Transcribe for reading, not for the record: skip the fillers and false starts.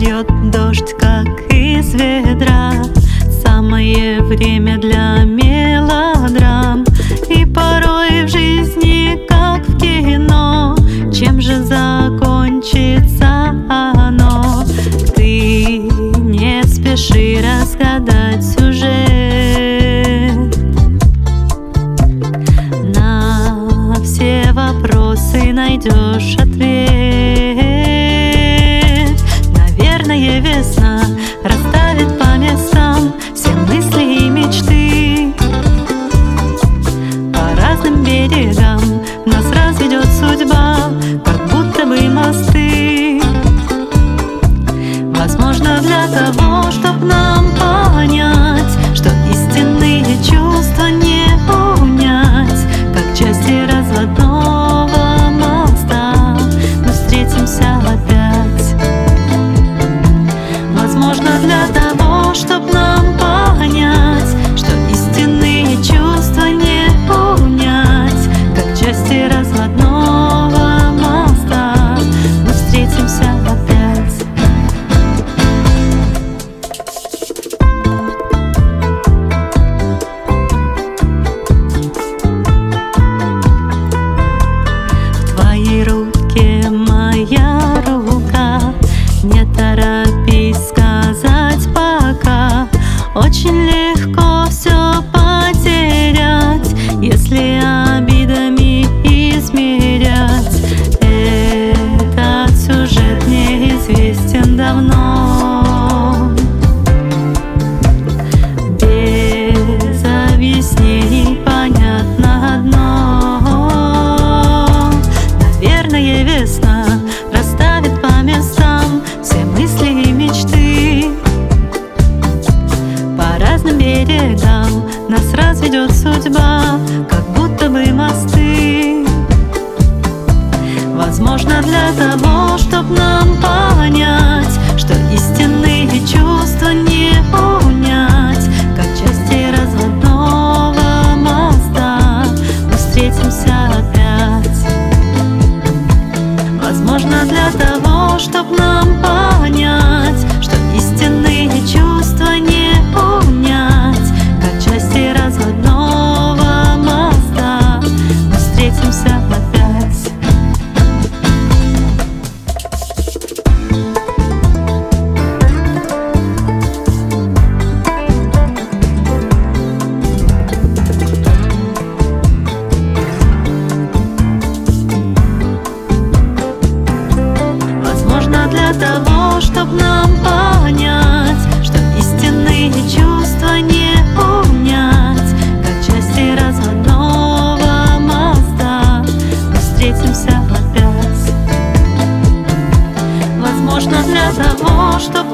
льет дождь, как из ведра. Самое время для мелодрам. И порой в жизни, как в кино, чем же закончится оно? Ты не спеши разгадать сюжет. На все вопросы найдешь ответ. Наверное, весна расставит по местам все мысли и мечты. По разным берегам нас разведет судьба, как будто бы мосты. Возможно, для того, чтоб нам понять, что истинные чувства не унять, как части разводного моста, мы встретимся опять. Возможно, для того, чтоб нам понять, что истинные чувства не унять, как части разводного моста, мы встретимся опять. В твоей руке моя рука, не торопись сказать пока. Очень легко все потерять, если обидами измерять. Этот сюжет мне известен давно. Без объяснений понятно одно. Наверное, весна расставит по местам все мысли и мечты. По разным берегам нас разведет судьба, как будто бы мосты. Возможно, для того, чтоб нам понять, что истинные чувства не унять, как части разводного моста, мы встретимся опять. Возможно, для того, чтоб нам понять, что истинные чувства не унять, как части разводного моста, мы встретимся опять. Возможно, для того, чтоб нам понять, что истинные чувства не унять, как части разводного моста, мы встретимся опять. Возможно, для того, чтоб